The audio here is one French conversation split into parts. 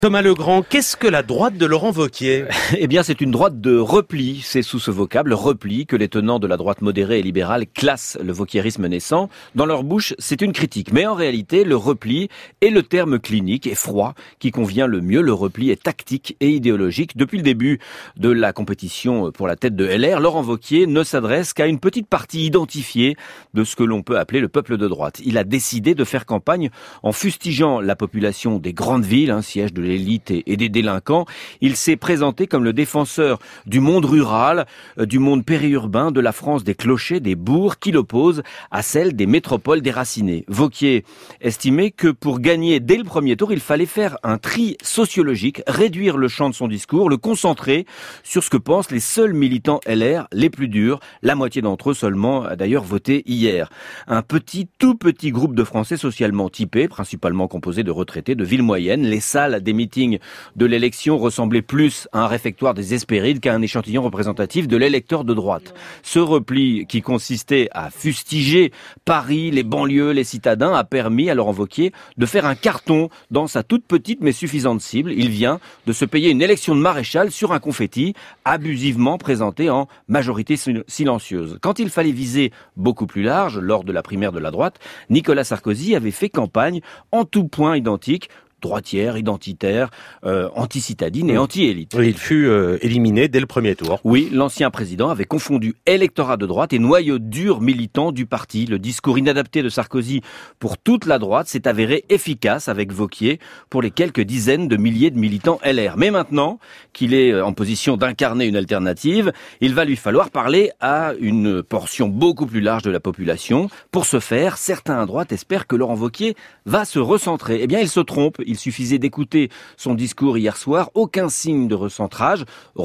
Thomas Legrand, qu'est-ce que la droite de Laurent Wauquiez ? Eh bien, c'est une droite de repli. C'est sous ce vocable, repli, que les tenants de la droite modérée et libérale classent le wauquierisme naissant. Dans leur bouche, c'est une critique. Mais en réalité, le repli est le terme clinique et froid qui convient le mieux. Le repli est tactique et idéologique. Depuis le début de la compétition pour la tête de LR, Laurent Wauquiez ne s'adresse qu'à une petite partie identifiée de ce que l'on peut appeler le peuple de droite. Il a décidé de faire campagne en fustigeant la population des grandes villes, siège de l'élite et des délinquants. Il s'est présenté comme le défenseur du monde rural, du monde périurbain, de la France des clochers, des bourgs, qu'il oppose à celle des métropoles déracinées. Wauquiez estimait que pour gagner dès le premier tour, il fallait faire un tri sociologique, réduire le champ de son discours, le concentrer sur ce que pensent les seuls militants LR les plus durs. La moitié d'entre eux seulement a d'ailleurs voté hier. Un tout petit groupe de Français socialement typés, principalement composé de retraités de villes moyennes. Les salles des meetings de l'élection ressemblaient plus à un réfectoire des Hespérides qu'à un échantillon représentatif de l'électeur de droite. Ce repli qui consistait à fustiger Paris, les banlieues, les citadins a permis à Laurent Wauquiez de faire un carton dans sa toute petite mais suffisante cible. Il vient de se payer une élection de maréchal sur un confetti abusivement présenté en majorité silencieuse. Quand il fallait viser beaucoup plus large, lors de la primaire de la droite, Nicolas Sarkozy avait fait campagne en tout point identique, droitière, identitaire, anti-citadine et anti-élite. Il fut éliminé dès le premier tour. Oui, l'ancien président avait confondu électorat de droite et noyau dur militant du parti. Le discours inadapté de Sarkozy pour toute la droite s'est avéré efficace avec Wauquiez pour les quelques dizaines de milliers de militants LR. Mais maintenant qu'il est en position d'incarner une alternative, il va lui falloir parler à une portion beaucoup plus large de la population. Pour ce faire, certains à droite espèrent que Laurent Wauquiez va se recentrer. Eh bien, il se trompe. Il suffisait d'écouter son discours hier soir, aucun signe de recentrage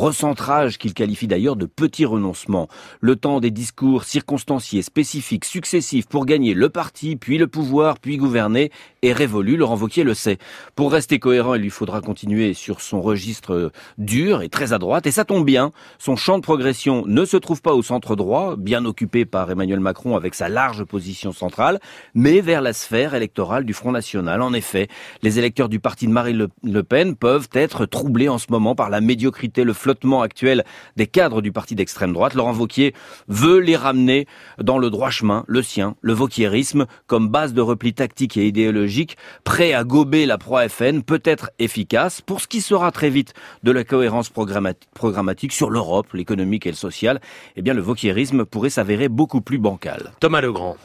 qu'il qualifie d'ailleurs de petit renoncement. Le temps des discours circonstanciés, spécifiques, successifs pour gagner le parti, puis le pouvoir, puis gouverner est révolu. Laurent Wauquiez le sait. Pour rester cohérent, il lui faudra continuer sur son registre dur et très à droite. Et ça tombe bien, son champ de progression ne se trouve pas au centre droit, bien occupé par Emmanuel Macron avec sa large position centrale, mais vers la sphère électorale du Front National. En effet, les électeurs du parti de Marine Le Pen peuvent être troublés en ce moment par la médiocrité, le flottement actuel des cadres du parti d'extrême droite. Laurent Wauquiez veut les ramener dans le droit chemin, le sien, le wauquiérisme, comme base de repli tactique et idéologique, prêt à gober la proie FN, peut être efficace pour ce qui sera très vite de la cohérence programmatique sur l'Europe, l'économique et le social. Eh bien, le wauquiérisme pourrait s'avérer beaucoup plus bancal. Thomas Legrand.